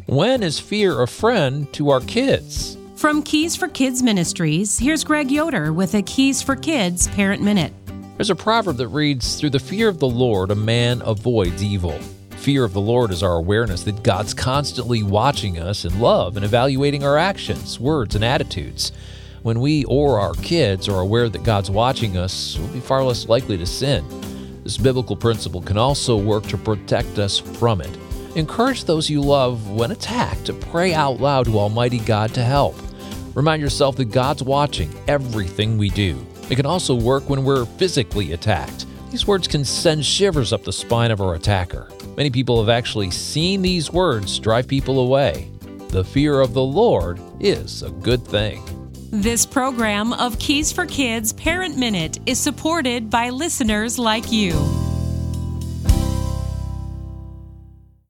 When is fear a friend to our kids? From Keys for Kids Ministries, here's Greg Yoder with a Keys for Kids Parent Minute. There's a proverb that reads, "Through the fear of the Lord, a man avoids evil." Fear of the Lord is our awareness that God's constantly watching us in love and evaluating our actions, words, and attitudes. When we or our kids are aware that God's watching us, we'll be far less likely to sin. This biblical principle can also work to protect us from it. Encourage those you love when attacked to pray out loud to Almighty God to help. Remind yourself that God's watching everything we do. It can also work when we're physically attacked. These words can send shivers up the spine of our attacker. Many people have actually seen these words drive people away. The fear of the Lord is a good thing. This program of Keys for Kids Parent Minute is supported by listeners like you.